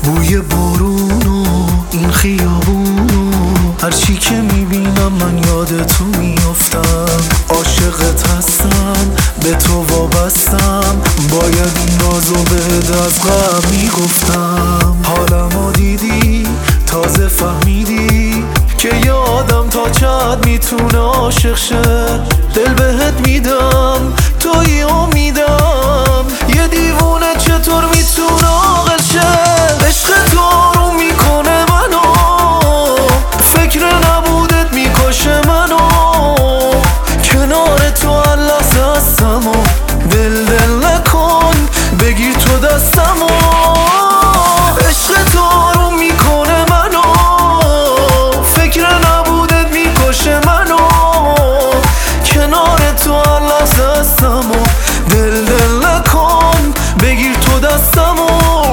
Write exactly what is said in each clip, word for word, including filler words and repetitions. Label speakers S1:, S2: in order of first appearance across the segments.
S1: بوی بارون و این خیابون و هرچی که میبینم من یاد تو میافتم. عاشقت هستم، به تو وابستم، باید این رازو بهت از قبل میگفتم. حالمو دیدی، تازه فهمیدی که یه آدم تا چقدر میتونه عاشق شه. دل بهت میدم، توی امیدم، یه دیوونه چطور میتونه عاقل شه. عشق تو آروم میکنه منو، فکر نبودت میکشه منو. کنار تو هر لحظه هستم و دل دل نکن، بگیر تو دستمو. عشق تو آروم میکنه منو، فکر نبودت میکشه منو. کنار تو هر لحظه هستم و دل دل نکن، بگیر تو دستمو.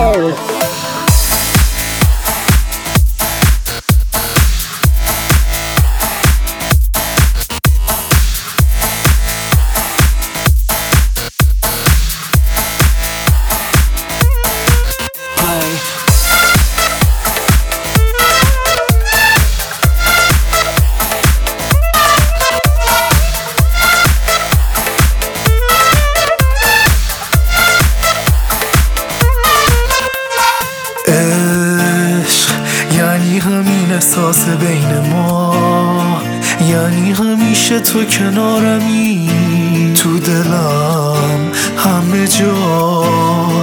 S1: عشق یعنی همین احساس بین ما، یعنی همیشه تو کنارمی، تو دلم همه جا.